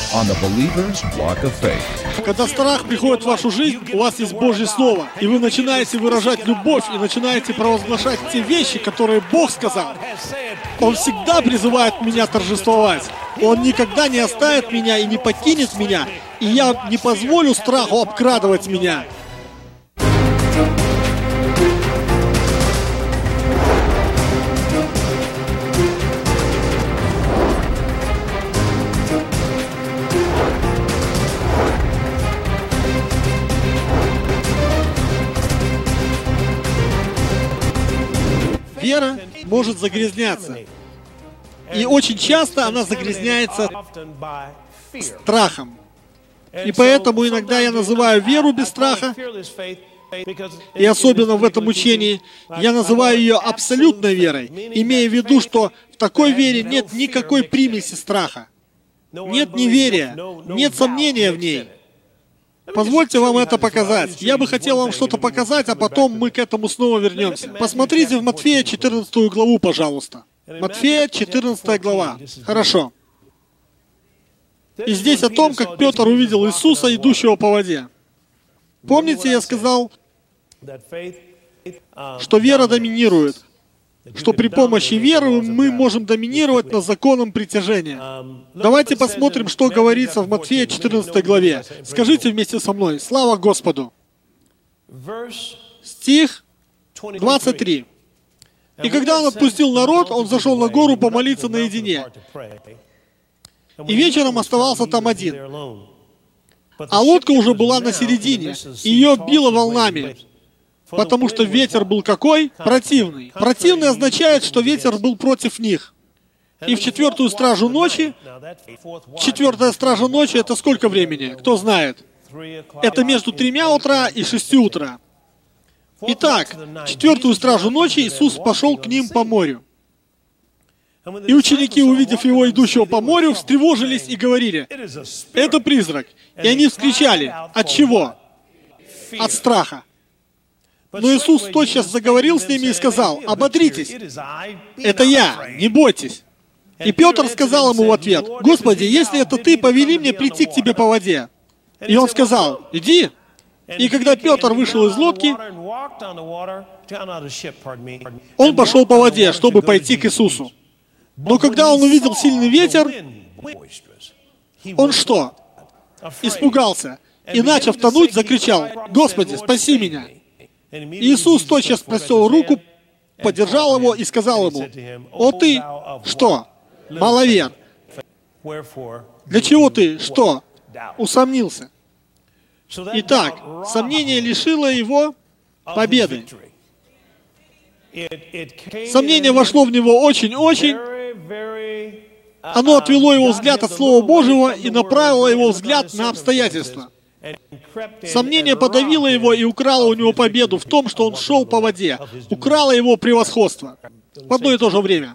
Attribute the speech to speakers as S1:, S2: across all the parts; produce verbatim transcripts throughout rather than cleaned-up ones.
S1: on the believer's walk of faith.
S2: Когда страх приходит в вашу жизнь, у вас есть Божье Слово, и вы начинаете выражать любовь, и начинаете провозглашать те вещи, которые Бог сказал. Он всегда призывает меня торжествовать. Он никогда не оставит меня и не покинет меня, и я не позволю страху обкрадывать меня. Вера может загрязняться. И очень часто она загрязняется страхом. И поэтому иногда я называю веру без страха, и особенно в этом учении, я называю ее абсолютной верой, имея в виду, что в такой вере нет никакой примеси страха. Нет неверия, нет сомнения в ней. Позвольте вам это показать. Я бы хотел вам что-то показать, а потом мы к этому снова вернемся. Посмотрите в Матфея четырнадцатую главу, пожалуйста. Матфея четырнадцатая глава. Хорошо. И здесь о том, как Петр увидел Иисуса, идущего по воде. Помните, я сказал, что вера доминирует, что при помощи веры мы можем доминировать над законом притяжения. Давайте посмотрим, что говорится в Матфея четырнадцатой главе. Скажите вместе со мной: слава Господу! Стих двадцать три. И когда он отпустил народ, он зашел на гору помолиться наедине. И вечером оставался там один. А лодка уже была на середине, и ее било волнами, потому что ветер был какой? Противный. Противный означает, что ветер был против них. И в четвертую стражу ночи, четвертая стража ночи — это сколько времени? Кто знает? Это между тремя утра и шестью утра. Итак, четвертую стражу ночи Иисус пошел к ним по морю. И ученики, увидев его, идущего по морю, встревожились и говорили: «Это призрак». И они вскричали: «От чего?» От страха. Но Иисус тотчас заговорил с ними и сказал: «Ободритесь, это я, не бойтесь». И Петр сказал ему в ответ: «Господи, если это ты, повели мне прийти к тебе по воде». И он сказал: «Иди». И когда Петр вышел из лодки, он пошел по воде, чтобы пойти к Иисусу. Но когда он увидел сильный ветер, он что? Испугался. И, начав тонуть, закричал: «Господи, спаси меня!» Иисус тотчас простер руку, поддержал его и сказал ему: «О ты, что? Маловер! Для чего ты, что? Усомнился?» Итак, сомнение лишило его победы. Сомнение вошло в него очень-очень. Оно отвело его взгляд от Слова Божьего и направило его взгляд на обстоятельства. Сомнение подавило его и украло у него победу в том, что он шел по воде. Украло его превосходство. В одно и то же время.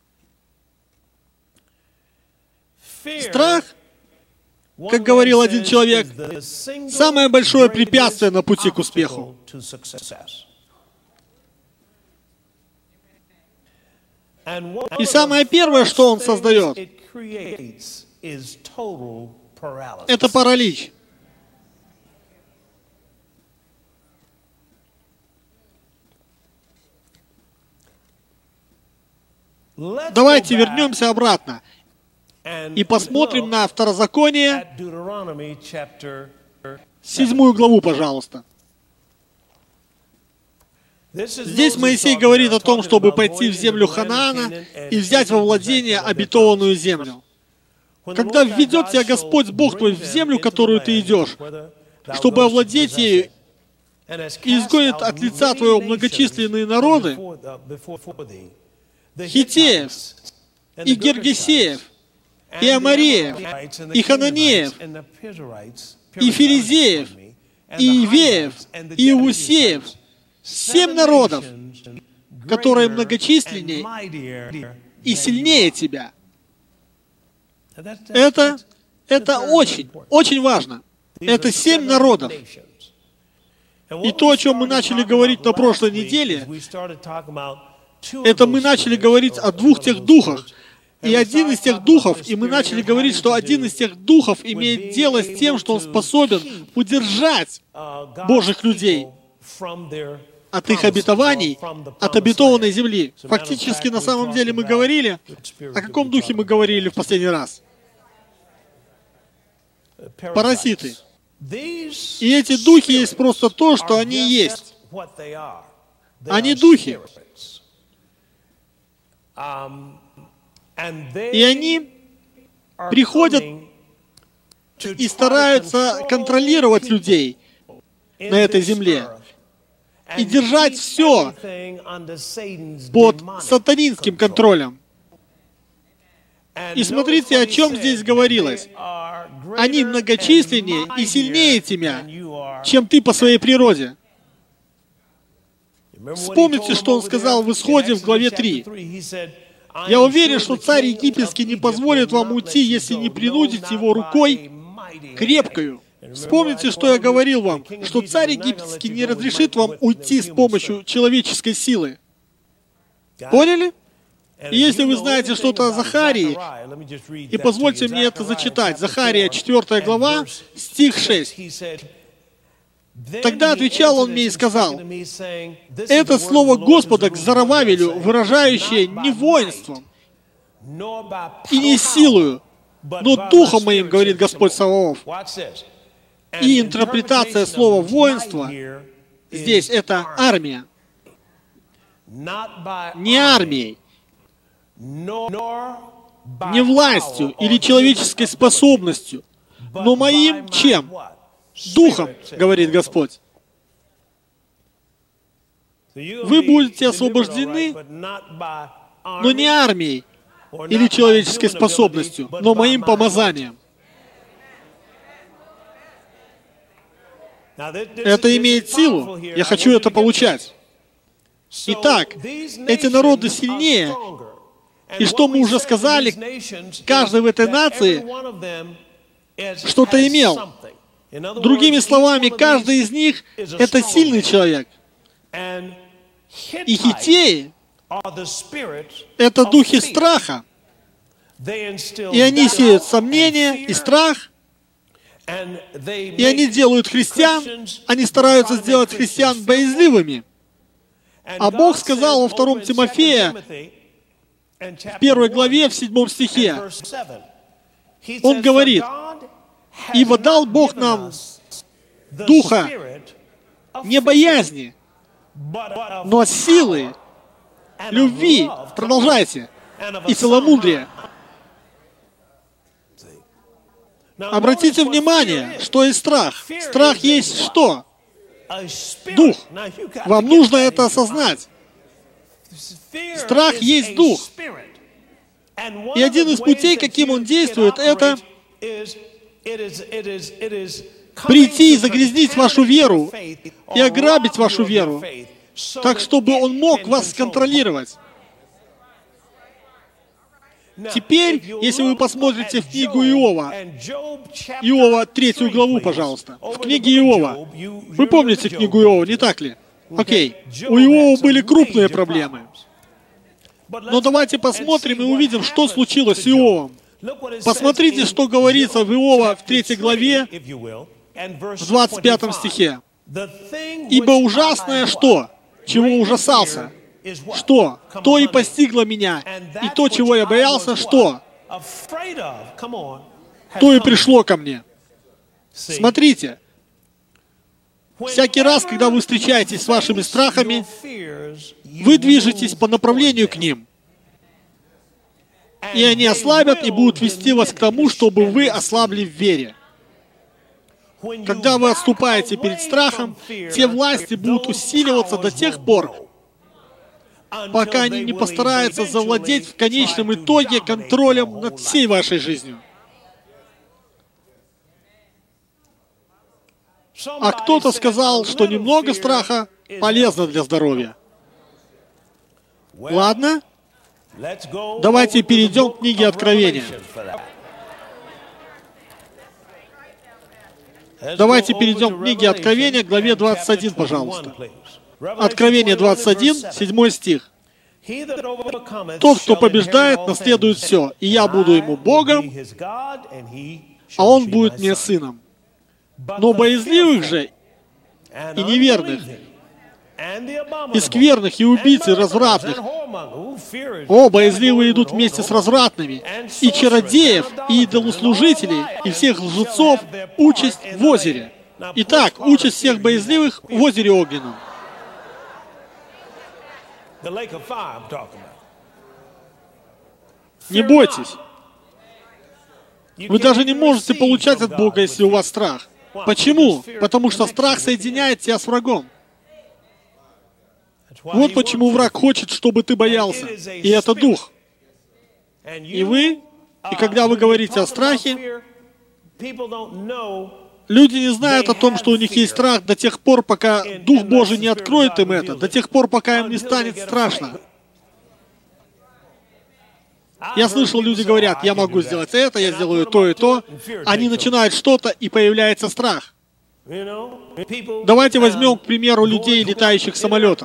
S2: Страх, как говорил один человек, самое большое препятствие на пути к успеху. И самое первое, что он создает, это паралич. Давайте вернемся обратно и посмотрим на Второзаконие, седьмую главу, пожалуйста. Здесь Моисей говорит о том, чтобы пойти в землю Ханаана и взять во владение обетованную землю. Когда введет тебя Господь Бог твой в землю, которую ты идешь, чтобы овладеть ею и изгонит от лица твоего многочисленные народы, Хиттеев, и Гергесеев, и Амореев, и Хананеев, и Ферезеев, и Ивеев, и Иусеев, семь народов, которые многочисленнее и сильнее тебя. Это, это очень, очень важно. Это семь народов. И то, о чем мы начали говорить на прошлой неделе, это мы начали говорить о двух тех духах, И один из тех духов, и мы начали говорить, что один из тех духов имеет дело с тем, что он способен удержать Божьих людей от их обетований, от обетованной земли. Фактически, на самом деле, мы говорили, о каком духе мы говорили в последний раз? Паразиты. И эти духи есть просто то, что они есть. Они духи. И они приходят и стараются контролировать людей на этой земле и держать все под сатанинским контролем. И смотрите, о чем здесь говорилось. Они многочисленнее и сильнее тебя, чем ты по своей природе. Вспомните, что он сказал в Исходе в главе три. «Я уверен, что царь египетский не позволит вам уйти, если не принудите его рукой крепкою». Вспомните, что я говорил вам, что царь египетский не разрешит вам уйти с помощью человеческой силы. Поняли? И если вы знаете что-то о Захарии, и позвольте мне это зачитать, Захария, четвёртая глава, стих шесть. «Тогда отвечал он мне и сказал: это слово Господа к Зоровавелю, выражающее не воинством и не силою, но духом моим, говорит Господь Саваоф». И интерпретация слова «воинство» здесь — это армия. Не армией, не властью или человеческой способностью, но моим чем? Духом, говорит Господь. Вы будете освобождены, но не армией или человеческой способностью, но моим помазанием. Это имеет силу. Я хочу это получать. Итак, эти народы сильнее. И что мы уже сказали, каждый в этой нации что-то имел. Другими словами, каждый из них — это сильный человек. И хиттеи — это духи страха. И они сеют сомнения и страх. И они делают христиан, они стараются сделать христиан боязливыми. А Бог сказал во втором Тимофея, в первой главе, в седьмом стихе, Он говорит: «Ибо дал Бог нам духа не боязни, но силы, любви», продолжайте, «и целомудрия». Обратите внимание, что есть страх. Страх есть что? Дух. Вам нужно это осознать. Страх есть дух. И один из путей, каким он действует, это прийти и загрязнить вашу веру и ограбить вашу веру, так, чтобы он мог вас контролировать. Теперь, если вы посмотрите в книгу Иова, Иова, третью главу, пожалуйста, в книге Иова, вы помните книгу Иова, не так ли? Окей, у Иова были крупные проблемы. Но давайте посмотрим и увидим, что случилось с Иовом. Посмотрите, что говорится в Иова в третьей главе, в двадцать пятом стихе. «Ибо ужасное что? Чего ужасался? Что? То и постигло меня, и то, чего я боялся, что? То и пришло ко мне». Смотрите, всякий раз, когда вы встречаетесь с вашими страхами, вы движетесь по направлению к ним. И они ослабят и будут вести вас к тому, чтобы вы ослабли в вере. Когда вы отступаете перед страхом, те власти будут усиливаться до тех пор, пока они не постараются завладеть в конечном итоге контролем над всей вашей жизнью. А кто-то сказал, что немного страха полезно для здоровья. Ладно? Давайте перейдем к книге Откровения. Давайте перейдем к книге Откровения, главе двадцать один, пожалуйста. Откровение двадцать один, седьмой стих. Тот, кто побеждает, наследует все, и я буду ему Богом, а он будет мне сыном. Но боязливых же и неверных, и скверных, и убийц, и развратных, о, боязливые идут вместе с развратными, и чародеев, и идолослужителей, и всех лжецов, участь в озере. Итак, участь всех боязливых в озере огненном. Не бойтесь. Вы даже не можете получать от Бога, если у вас страх. Почему? Потому что страх соединяет тебя с врагом. Вот почему враг хочет, чтобы ты боялся. И это дух. И вы, и когда вы говорите о страхе, люди не знают о том, что у них есть страх до тех пор, пока Дух Божий не откроет им это, до тех пор, пока им не станет страшно. Я слышал, люди говорят, я могу сделать это, я сделаю то и то. Они начинают что-то, и появляется страх. Давайте возьмем, к примеру, людей, летающих самолетом.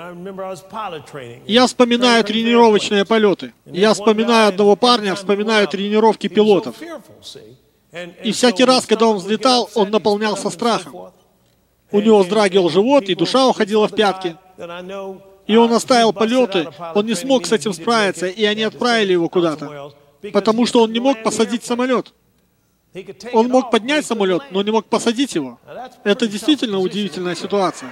S2: Я вспоминаю тренировочные полеты. Я вспоминаю одного парня, вспоминаю тренировки пилотов. И всякий раз, когда он взлетал, он наполнялся страхом. У него вздрагивал живот, и душа уходила в пятки. И он оставил полеты, он не смог с этим справиться, и они отправили его куда-то. Потому что он не мог посадить самолет. Он мог поднять самолет, но не мог посадить его. Это действительно удивительная ситуация.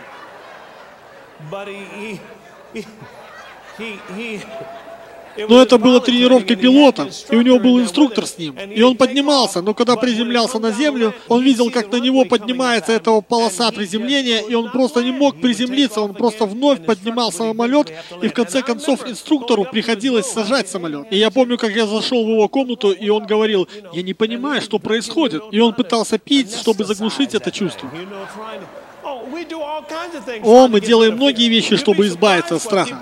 S2: Но это была тренировка пилота, и у него был инструктор с ним. И он поднимался, но когда приземлялся на землю, он видел, как на него поднимается эта полоса приземления, и он просто не мог приземлиться, он просто вновь поднимал самолет, и в конце концов инструктору приходилось сажать самолет. И я помню, как я зашел в его комнату, и он говорил, я не понимаю, что происходит. И он пытался пить, чтобы заглушить это чувство. О, мы делаем многие вещи, чтобы избавиться от страха.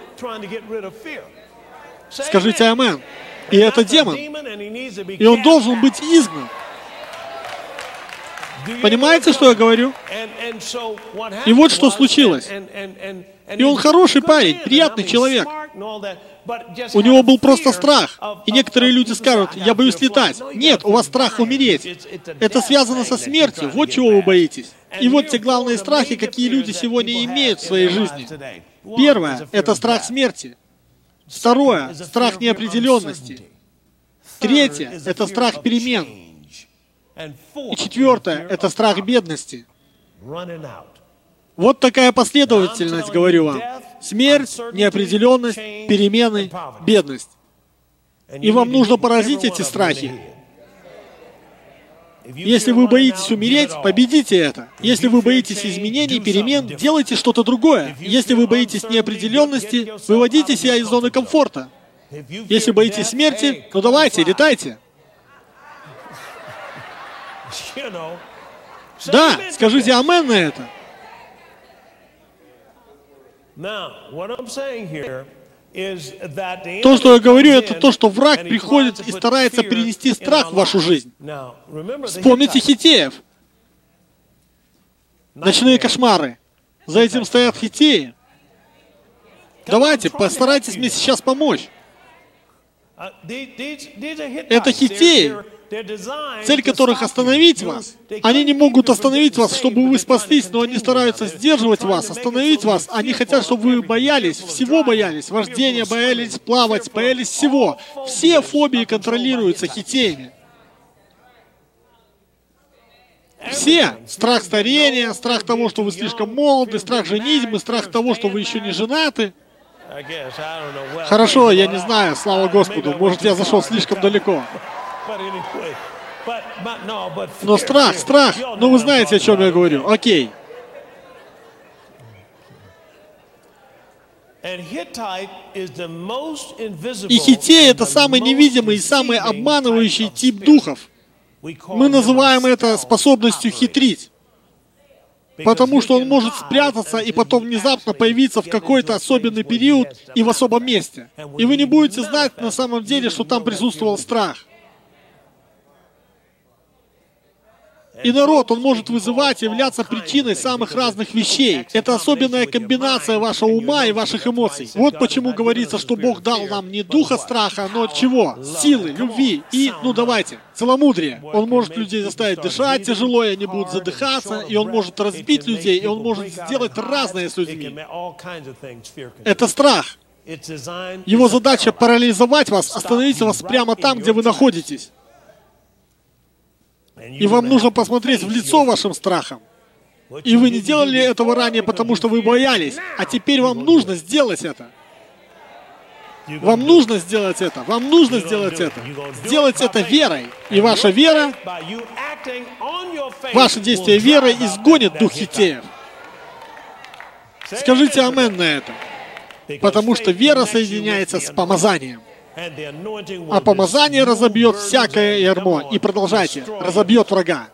S2: Скажите «Амен». И это демон. И он должен быть изгнан. Понимаете, что я говорю? И вот что случилось. И он хороший парень, приятный человек. У него был просто страх. И некоторые люди скажут, я боюсь летать. Нет, у вас страх умереть. Это связано со смертью. Вот чего вы боитесь. И вот те главные страхи, какие люди сегодня имеют в своей жизни. Первое – это страх смерти. Второе – страх неопределенности. Третье – это страх перемен. И четвертое – это страх бедности. Вот такая последовательность, говорю вам. Смерть, неопределенность, перемены, бедность. И вам нужно поразить эти страхи. Если вы боитесь умереть, победите это. Если вы боитесь изменений, перемен, делайте что-то другое. Если вы боитесь неопределенности, выводите себя из зоны комфорта. Если боитесь смерти, ну давайте, летайте. Да, скажите «Амен» на это. То, что я говорю, это то, что враг приходит и старается перенести страх в вашу жизнь. Вспомните хиттеев. Ночные кошмары. За этим стоят хиттеи. Давайте, постарайтесь мне сейчас помочь. Это хиттеи, цель которых остановить вас. Они не могут остановить вас, чтобы вы спаслись, но они стараются сдерживать вас, остановить вас. Они хотят, чтобы вы боялись, всего боялись. Вождения, боялись плавать, боялись всего. Все фобии контролируются хиттеями. Все. Страх старения, страх того, что вы слишком молоды, страх женитьбы, страх того, что вы еще не женаты. Хорошо, я не знаю, слава Господу, может, я зашел слишком далеко. Но страх, страх, ну вы знаете, о чем я говорю. Окей. И хиттеи — это самый невидимый и самый обманывающий тип духов. Мы называем это способностью хитрить. Потому что он может спрятаться и потом внезапно появиться в какой-то особенный период и в особом месте. И вы не будете знать на самом деле, что там присутствовал страх. И народ, он может вызывать, являться причиной самых разных вещей. Это особенная комбинация вашего ума и ваших эмоций. Вот почему говорится, что Бог дал нам не духа страха, но чего? Силы, любви и, ну давайте, целомудрие. Он может людей заставить дышать тяжело, и они будут задыхаться, и он может разбить людей, и он может сделать разное с людьми. Это страх. Его задача парализовать вас, остановить вас прямо там, где вы находитесь. И вам нужно посмотреть в лицо вашим страхам. И вы не делали этого ранее, потому что вы боялись, а теперь вам нужно сделать это. Вам нужно сделать это. Вам нужно сделать это. Сделать это верой. И ваша вера, ваше действие верой изгонит дух хитеев. Скажите амен на это. Потому что вера соединяется с помазанием. А помазание разобьет всякое ярмо. И продолжайте. Разобьет врага.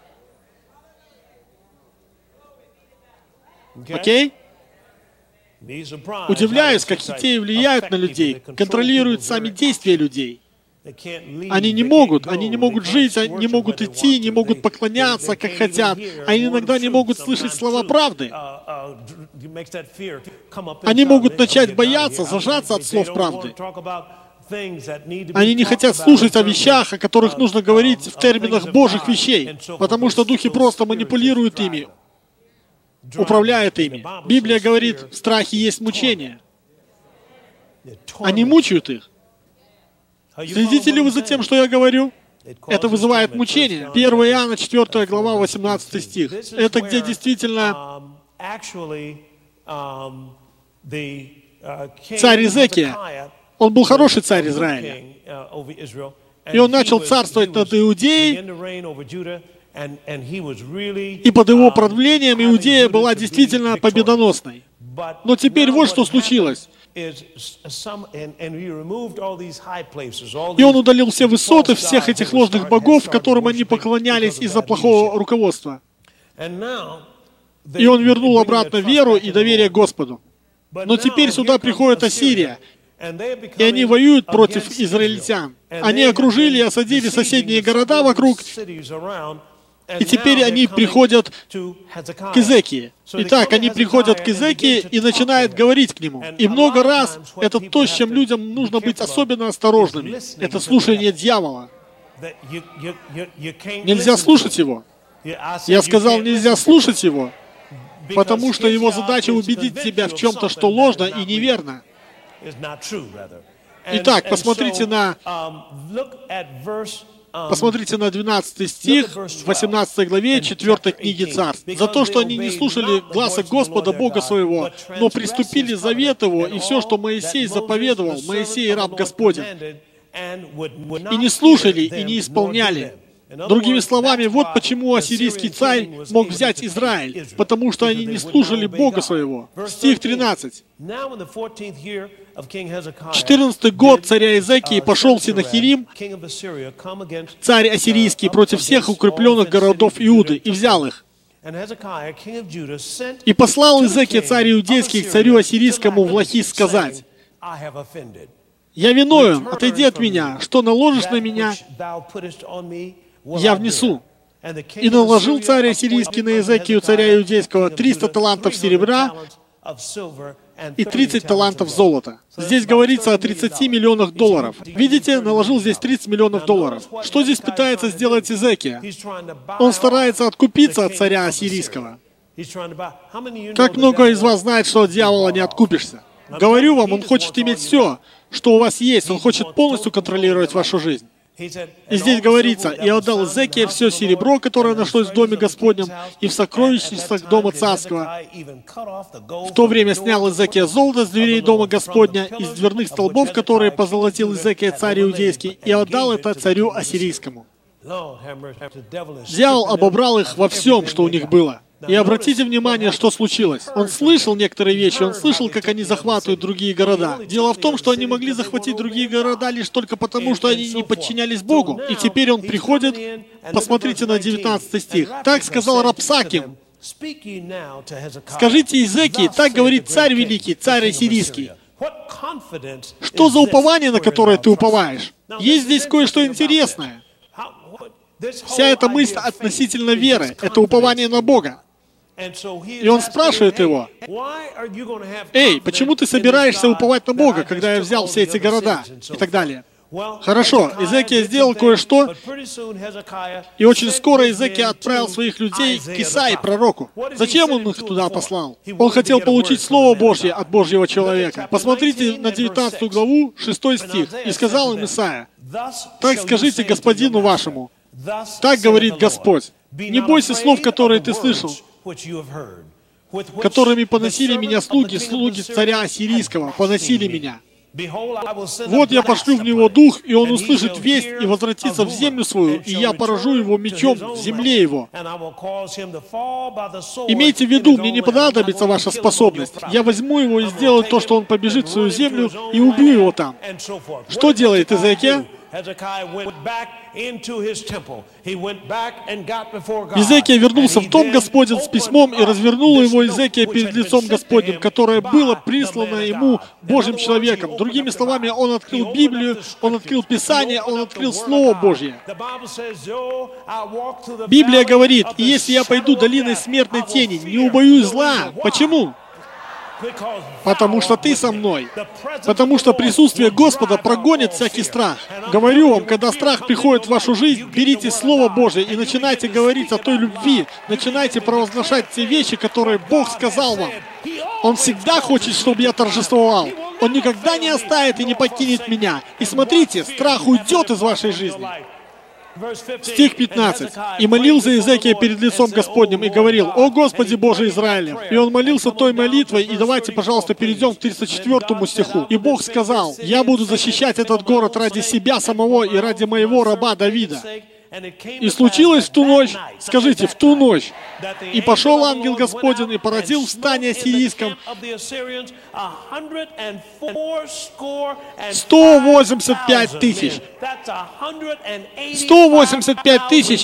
S2: Окей? Удивляюсь, как хитеи влияют на людей, контролируют сами действия людей. Они не могут, они не могут жить, они не могут идти, не могут поклоняться, как хотят. Они иногда не могут слышать слова правды. Они могут начать бояться, зажаться от слов правды. Они не хотят слушать о вещах, о которых нужно говорить в терминах Божьих вещей, потому что духи просто манипулируют ими, управляют ими. Библия говорит, в страхе есть мучение. Они мучают их. Следите ли вы за тем, что я говорю? Это вызывает мучение. первое Иоанна, четвёртая глава, восемнадцатый стих. Это где действительно царь Изекия, он был хороший царь Израиля. И он начал царствовать над Иудеей, и под его правлением Иудея была действительно победоносной. Но теперь вот что случилось. И он удалил все высоты всех этих ложных богов, которым они поклонялись из-за плохого руководства. И он вернул обратно веру и доверие Господу. Но теперь сюда приходит Ассирия, и они воюют против израильтян. Они окружили и осадили соседние города вокруг, и теперь они приходят к Изекии. Итак, они приходят к Изекии и начинают говорить к нему. И много раз это то, с чем людям нужно быть особенно осторожными. Это слушание дьявола. Нельзя слушать его. Я сказал, нельзя слушать его, потому что его задача убедить тебя в чем-то, что ложно и неверно. Итак, посмотрите на... Посмотрите на двенадцатый стих в восемнадцатой главе четвёртой книги Царств. «За то, что они не слушали гласа Господа, Бога своего, но приступили завет Его и все, что Моисей заповедовал, Моисей, раб Господень, и не слушали, и не исполняли». Другими словами, вот почему ассирийский царь мог взять Израиль, потому что они не слушали Бога своего. Стих тринадцать. четырнадцатый год царя Изекии пошел Синахирим, царь ассирийский, против всех укрепленных городов Иуды, и взял их. И послал Изекия, царь иудейский, к царю ассирийскому в Лахис сказать: «Я виновен, отойди от меня, что наложишь на меня, я внесу». И наложил царь ассирийский на Изекию, царя иудейского, триста талантов серебра и тридцать талантов золота. Здесь говорится о тридцати миллионах долларов. Видите, наложил здесь тридцать миллионов долларов. Что здесь пытается сделать Изекия? Он старается откупиться от царя ассирийского. Как много из вас знает, что от дьявола не откупишься? Говорю вам, он хочет иметь все, что у вас есть. Он хочет полностью контролировать вашу жизнь. И здесь говорится: «И отдал Изекия все серебро, которое нашлось в доме Господнем, и в сокровищницах дома царского. В то время снял Изекия золото с дверей дома Господня, из дверных столбов, которые позолотил Изекия, царь иудейский, и отдал это царю ассирийскому». Дьявол обобрал их во всем, что у них было. И обратите внимание, что случилось. Он слышал некоторые вещи, он слышал, как они захватывают другие города. Дело в том, что они могли захватить другие города лишь только потому, что они не подчинялись Богу. И теперь он приходит, посмотрите на девятнадцатый стих. «Так сказал Рапсаким: скажите Изекии, так говорит царь великий, царь ассирийский». Что за упование, на которое ты уповаешь? Есть здесь кое-что интересное. Вся эта мысль относительно веры, это упование на Бога. И он спрашивает его: «Эй, почему ты собираешься уповать на Бога, когда я взял все эти города?» И так далее. Хорошо, Иезекия сделал кое-что, и очень скоро Иезекия отправил своих людей к Исаии, пророку. Зачем он их туда послал? Он хотел получить Слово Божье от Божьего человека. Посмотрите на девятнадцатую главу, шестой стих. «И сказал им Исаия: так скажите господину вашему, так говорит Господь, не бойся слов, которые ты слышал, которыми поносили меня слуги, слуги царя Ассирийского, поносили меня. Вот я пошлю в него дух, и он услышит весть и возвратится в землю свою, и я поражу его мечом в земле его. Имейте в виду, мне не понадобится ваша способность. Я возьму его и сделаю то, что он побежит в свою землю, и убью его там». Что делает Иезекия? Иезекия вернулся в дом Господень с письмом, и развернул его Иезекия перед лицом Господним, которое было прислано ему Божьим человеком. Другими словами, он открыл Библию, он открыл Писание, он открыл Слово Божье. Библия говорит: «И если я пойду долиной смертной тени, не убоюсь зла». Почему? Потому что ты со мной. Потому что присутствие Господа прогонит всякий страх. Говорю вам, когда страх приходит в вашу жизнь, берите Слово Божье и начинайте говорить о той любви. Начинайте провозглашать те вещи, которые Бог сказал вам. Он всегда хочет, чтобы я торжествовал. Он никогда не оставит и не покинет меня. И смотрите, страх уйдет из вашей жизни. Стих пятнадцать. «И молился Иезекия перед лицом Господним и говорил: О Господи Боже Израилев!» И он молился той молитвой, и давайте, пожалуйста, перейдем к тридцать четвёртому стиху. «И Бог сказал: я буду защищать этот город ради себя самого и ради моего раба Давида». И случилось в ту ночь, скажите, в ту ночь, и пошел ангел Господень и поразил в стане ассирийском сто восемьдесят пять тысяч. сто восемьдесят пять тысяч.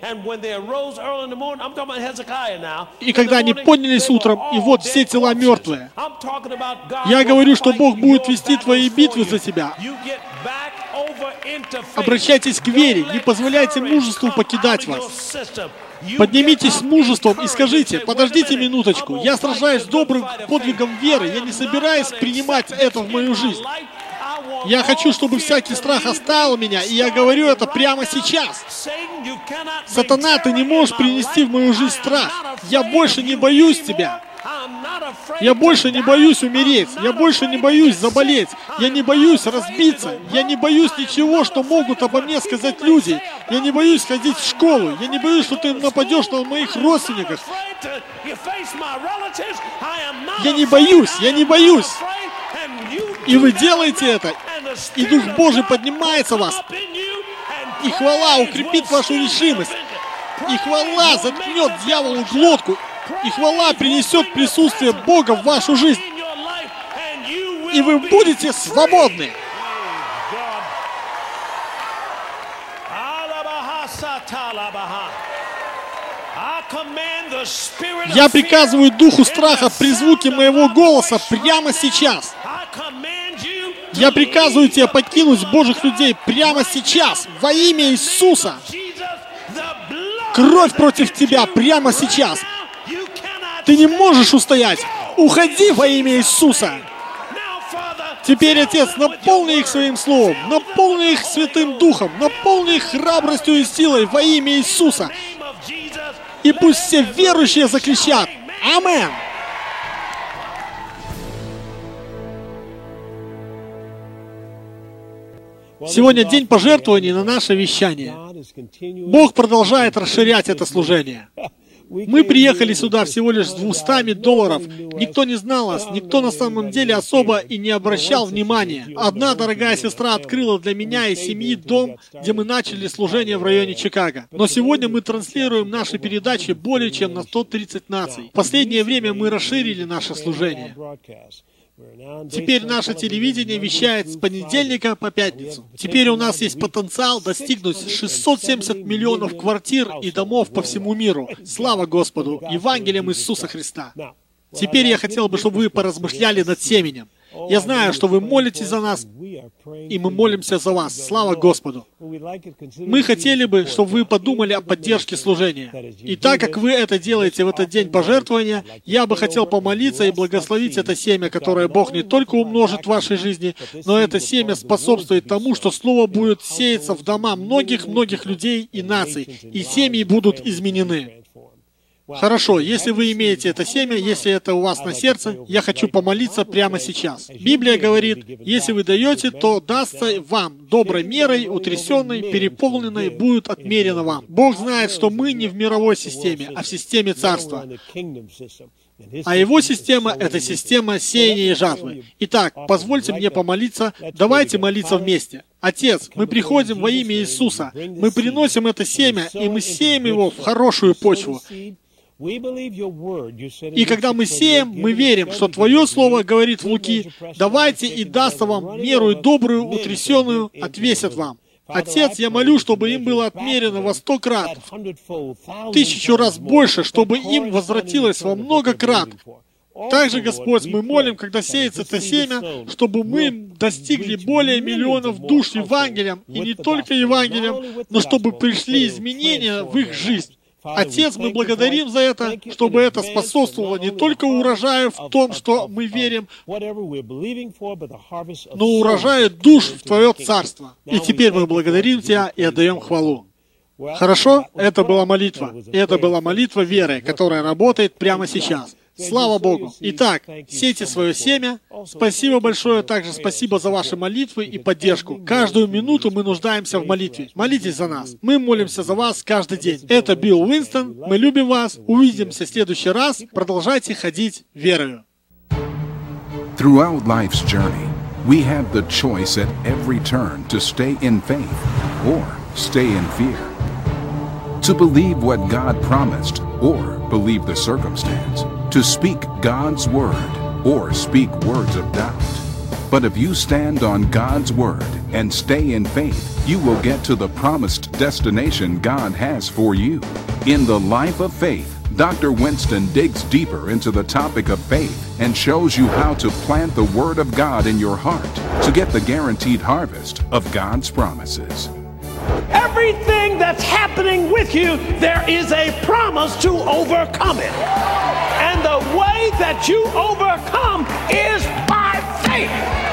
S2: И когда они поднялись утром, и вот все тела мертвые. Я говорю, что Бог будет вести твои битвы за тебя. Обращайтесь к вере, не позволяйте мужеству покидать вас. Поднимитесь с мужеством и скажите: подождите минуточку, я сражаюсь добрым подвигом веры, я не собираюсь принимать это в мою жизнь. Я хочу, чтобы всякий страх оставил меня, и я говорю это прямо сейчас. Сатана, ты не можешь принести в мою жизнь страх. Я больше не боюсь тебя. Я больше не боюсь умереть. Я больше не боюсь заболеть. Я не боюсь разбиться. Я не боюсь ничего, что могут обо мне сказать люди. Я не боюсь ходить в школу. Я не боюсь, что ты нападешь на моих родственников. Я не боюсь. Я не боюсь. И вы делаете это. И Дух Божий поднимается в вас. И хвала укрепит вашу решимость. И хвала заткнет дьяволу глотку. И хвала принесет присутствие Бога в вашу жизнь. И вы будете свободны. Я приказываю духу страха при звуке моего голоса прямо сейчас. Я приказываю тебе покинуть Божьих людей прямо сейчас, во имя Иисуса. Кровь против тебя прямо сейчас. Ты не можешь устоять. Уходи во имя Иисуса. Теперь, Отец, наполни их своим словом, наполни их Святым Духом, наполни их храбростью и силой во имя Иисуса. И пусть все верующие закричат: Аминь. Сегодня день пожертвований на наше вещание. Бог продолжает расширять это служение. Мы приехали сюда всего лишь с двумястами долларов. Никто не знал нас, никто на самом деле особо и не обращал внимания. Одна дорогая сестра открыла для меня и семьи дом, где мы начали служение в районе Чикаго. Но сегодня мы транслируем наши передачи более чем на сто тридцать наций. В последнее время мы расширили наше служение. Теперь наше телевидение вещает с понедельника по пятницу. Теперь у нас есть потенциал достигнуть шестьсот семьдесят миллионов квартир и домов по всему миру. Слава Господу! Евангелием Иисуса Христа! Теперь я хотел бы, чтобы вы поразмышляли над семенем. Я знаю, что вы молитесь за нас, и мы молимся за вас. Слава Господу! Мы хотели бы, чтобы вы подумали о поддержке служения. И так как вы это делаете в этот день пожертвования, я бы хотел помолиться и благословить это семя, которое Бог не только умножит в вашей жизни, но это семя способствует тому, что Слово будет сеяться в дома многих-многих людей и наций, и семьи будут изменены. Хорошо, если вы имеете это семя, если это у вас на сердце, я хочу помолиться прямо сейчас. Библия говорит, если вы даете, то дастся вам доброй мерой, утрясенной, переполненной, будет отмерено вам. Бог знает, что мы не в мировой системе, а в системе Царства. А его система — это система сеяния и жатвы. Итак, позвольте мне помолиться, давайте молиться вместе. Отец, мы приходим во имя Иисуса, мы приносим это семя, и мы сеем его в хорошую почву. И когда мы сеем, мы верим, что Твое Слово говорит в Луки, давайте и дастся вам меру добрую, утрясенную, отвесят вам. Отец, я молю, чтобы им было отмерено во сто крат, тысячу раз больше, чтобы им возвратилось во много крат. Также, Господь, мы молим, когда сеется это семя, чтобы мы достигли более миллионов душ Евангелием, и не только Евангелием, но чтобы пришли изменения в их жизнь. Отец, мы благодарим за это, чтобы это способствовало не только урожаю в том, что мы верим, но урожаю душ в Твое Царство. И теперь мы благодарим Тебя и отдаем хвалу. Хорошо? Это была молитва. И это была молитва веры, которая работает прямо сейчас. Слава Богу! Итак, сейте свое семя. Спасибо большое. Также спасибо за ваши молитвы и поддержку. Каждую минуту мы нуждаемся в молитве. Молитесь за нас. Мы молимся за вас каждый день. Это Билл Уинстон. Мы любим вас. Увидимся в следующий раз. Продолжайте ходить верою.
S1: Throughout life's journey, we have the choice at every turn to stay in faith or stay in fear. To believe what God promised or believe the circumstance. To speak God's word or speak words of doubt. But if you stand on God's word and stay in faith, you will get to the promised destination God has for you. In the Life of Faith, Doctor Winston digs deeper into the topic of faith and shows you how to plant the word of God in your heart to get the guaranteed harvest of God's promises.
S3: Everything that's happening with you, there is a promise to overcome it. And the way that you overcome is by faith.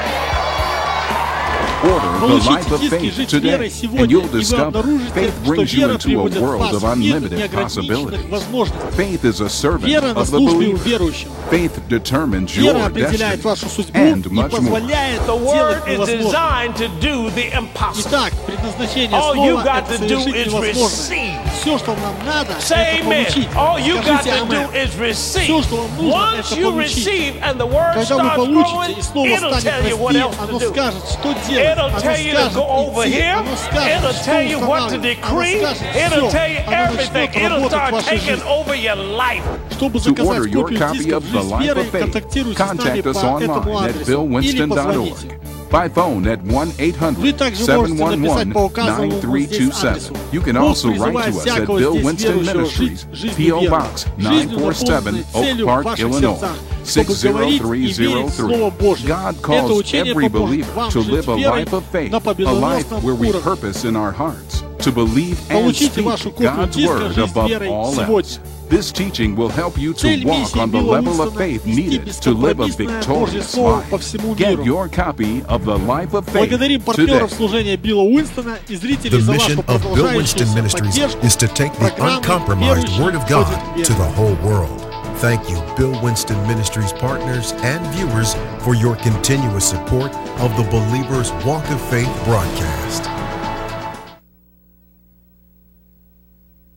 S1: Order the Life of Faith today, and you'll discover faith brings you into a world of unlimited possibilities. Faith is a servant of the believer. Faith determines your destiny, and much more.
S3: The word is designed to do the impossible. All you got to do is receive. Say amen. All you got to do is receive. Once you receive and the word starts growing, it'll tell you what else to do. It'll tell you to go over here. It'll tell you what to decree. It'll tell you everything. It'll start taking over your life.
S1: To order your copy of The Life of Faith, contact us online at bill winston dot org. By phone at one eight hundred, seven one one, nine three two seven. You can also write to us at Bill Winston Ministries, P O Box nine four seven, Oak Park, Illinois, six zero three zero three. God calls every believer to live a life of faith, a life where we purpose in our hearts to believe and speak God's word above all else. This teaching will help you to walk on the level of faith needed to live a victorious life. Get your copy of The Life of Faith today.
S4: The mission of Bill Winston Ministries is to take the uncompromised Word of God to the whole world. Thank you, Bill Winston Ministries partners and viewers, for your continuous support of the Believer's Walk of Faith broadcast.